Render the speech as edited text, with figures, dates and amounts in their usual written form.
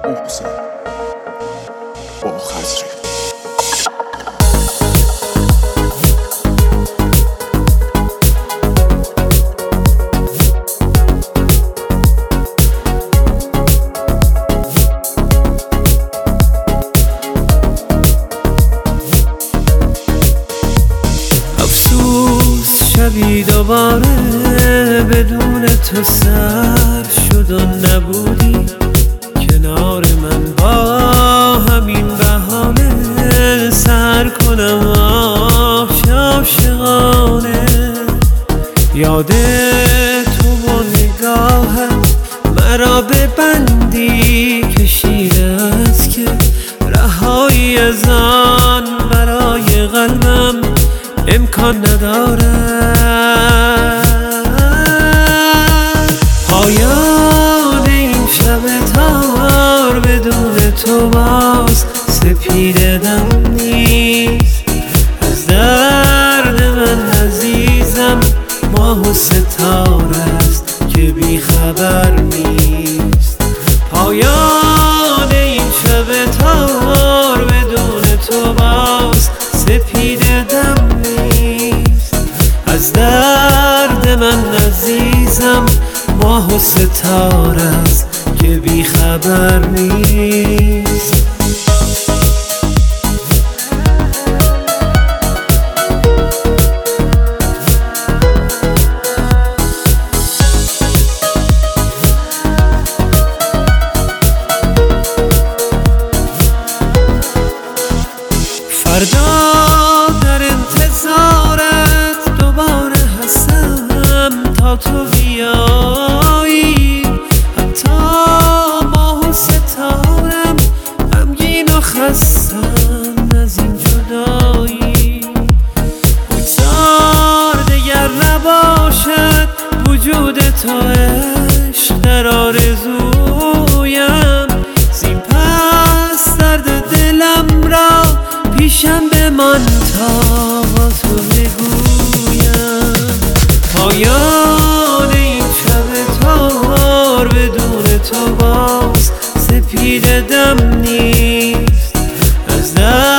محسن با خزری. شبی دوباره بدون تو سر شد و نبودی کنار من، با همین بهانه سر کنم عاشقانه. یاد تو و نگاهت مرا به بندی کشیده است که رهایی از آن برای قلبم امکان ندارد. پایان این شب تار بدون تو باز سپیده دم نیست. از درد من عزیزم ماه و ستاره است که بی خبر نیست. پایان این شب تار بدون تو باز سپیده دم نیست. از درد من عزیزم ماه و ستاره است که بی خبر نیست. فردا در انتظارت دوباره هستم تا تو بیایی. حتی ماه و ستارم غمگین و خستم از این جدایی. بگذار دگر نباشد وجود تو عشق در آرزویم. زین پس درد دلم را پیشم بمان تا با تو بگویم. پایان این شب تار بدون تو باز سپیده دم نیست. از